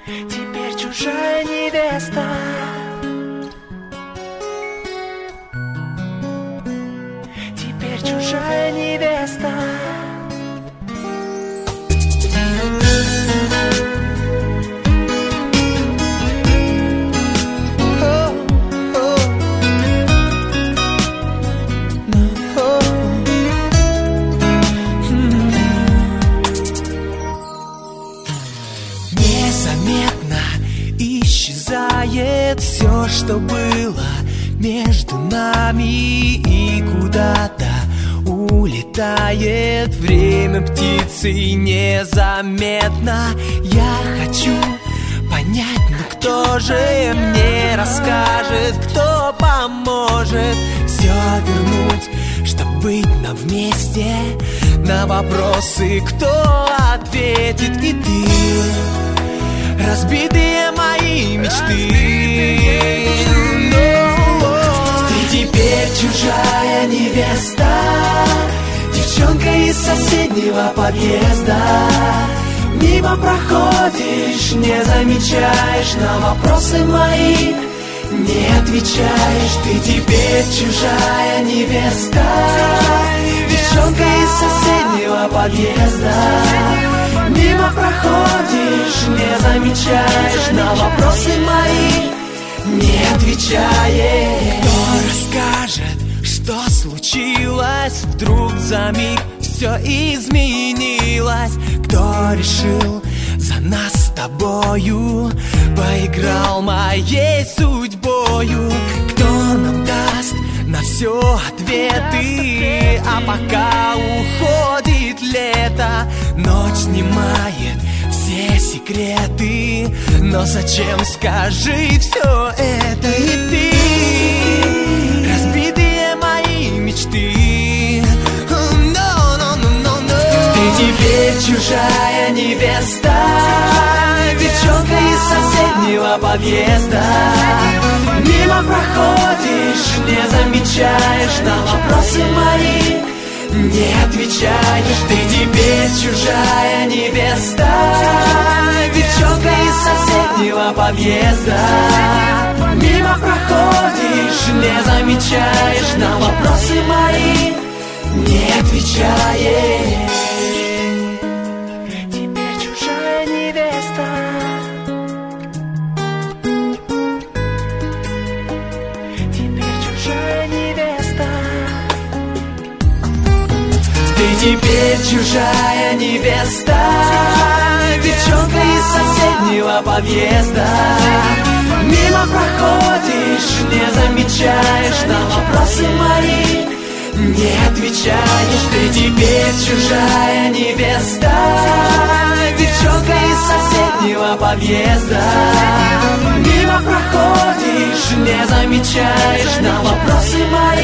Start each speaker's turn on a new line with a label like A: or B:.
A: теперь чужая невеста. Теперь чужая невеста. Незаметно исчезает все, что было между нами, и куда-то улетает время птицей незаметно. Я хочу понять, ну кто же мне расскажет, кто поможет все вернуть, чтобы быть нам вместе. На вопросы кто ответит? И ты, разбитые мои мечты. Ты теперь чужая невеста, девчонка из соседнего подъезда. Мимо проходишь, не замечаешь, на вопросы мои не отвечаешь. Ты теперь чужая невеста, девчонка из соседнего подъезда. Мимо проходишь, не замечаешь, на вопросы мои не отвечаешь. Кто расскажет, что случилось? Вдруг за миг все изменилось. Кто решил за нас с тобою, поиграл моей судьбою? Кто нам даст на все ответы? А пока уходит лето, ночь снимает все секреты. Но зачем, скажи, все это? И ты, разбитые мои мечты. Ты теперь чужая невеста, девчонка из соседнего подъезда. Мимо проходишь, не замечаешь, на вопросы мои не отвечаешь. Ты теперь чужая невеста, девчонка из соседнего подъезда. Мимо проходишь, не замечаешь, на вопросы мои не отвечаешь. Теперь чужая невеста. Теперь чужая невеста. Ты теперь чужая невеста, девчонка из соседнего подъезда. Мимо проходишь, не замечаешь, на вопросы мои не отвечаешь. Ты теперь чужая невеста, девчонка из соседнего подъезда. Мимо проходишь, не замечаешь, на вопросы мои